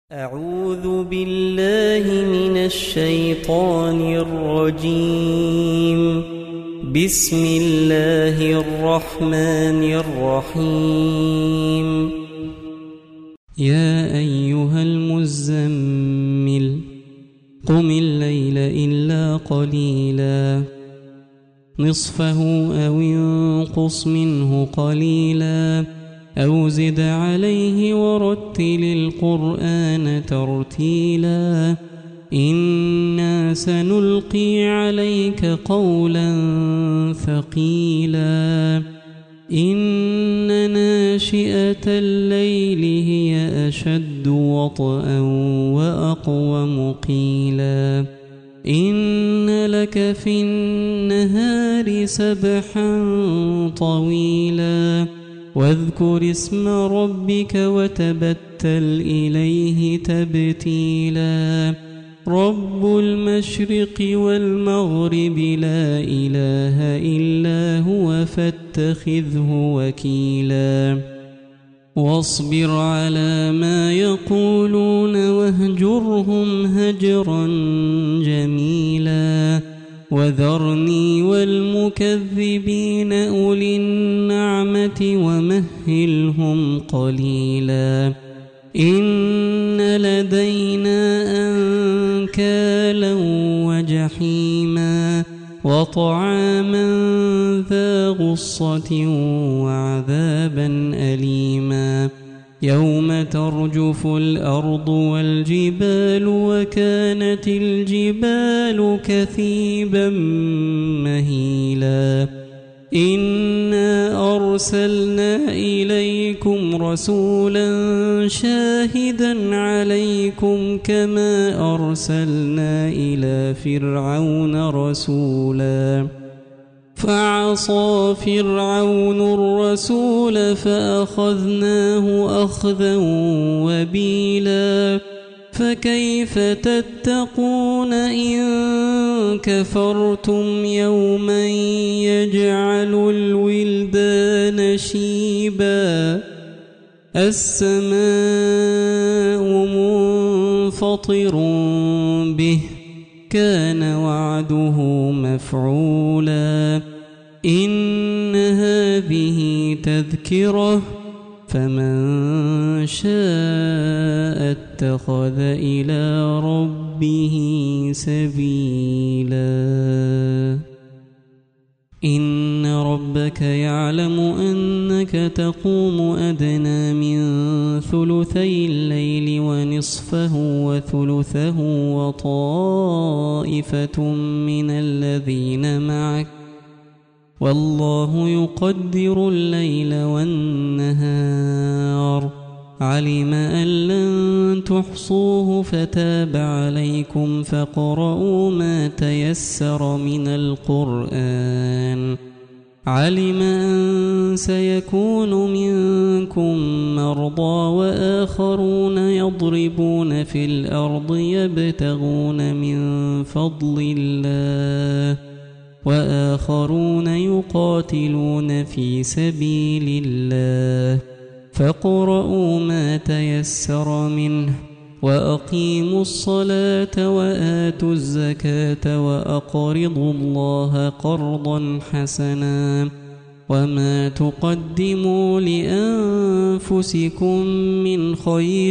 أعوذ بالله من الشيطان الرجيم. بسم الله الرحمن الرحيم. يا أيها المزمل قم الليل إلا قليلا نصفه أو انقص منه قليلا أو زد عليه ورتل القرآن ترتيلا إنا سنلقي عليك قولا ثقيلا إن ناشئة الليل هي أشد وطئا وأقوم قيلا إن لك في النهار سبحا طويلا واذكر اسم ربك وتبتل إليه تبتيلا رب المشرق والمغرب لا إله إلا هو فاتخذه وكيلا واصبر على ما يقولون واهجرهم هجرا جميلا وذرني والمكذبين أولي النعمة ومهلهم قليلا إن لدينا أنكالا وجحيما وطعاما ذا غصة وعذابا أليما يوم ترجف الأرض والجبال وكانت الجبال كثيبا مهيلا إنا أرسلنا إليكم رسولا شاهدا عليكم كما أرسلنا إلى فرعون رسولا فعصى فرعون الرسول فأخذناه أخذا وبيلا فكيف تتقون إن كفرتم يوما يجعل الولدان شيبا السماء منفطر به كان وعده مفعولا إن هذه تذكرة فمن شاء اتخذ إلى ربه سبيلا إن ربك يعلم أنك تقوم أدنى من ثلثي الليل ونصفه وثلثه وطائفة من الذين معك والله يقدر الليل والنهار علم أن لن تحصوه فتاب عليكم فاقرؤوا ما تيسر من القرآن علم أن سيكون منكم مرضى وآخرون يضربون في الأرض يبتغون من فضل الله وآخرون يقاتلون في سبيل الله فاقرؤوا ما تيسر منه وأقيموا الصلاة وآتوا الزكاة وأقرضوا الله قرضا حسنا وما تقدموا لأنفسكم من خير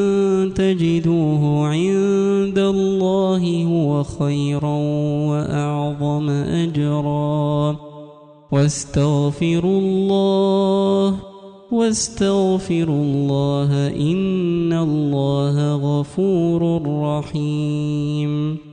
تجدوه عند الله هو خيرا وأعظم أجرا واستغفروا الله إن الله غفور رحيم.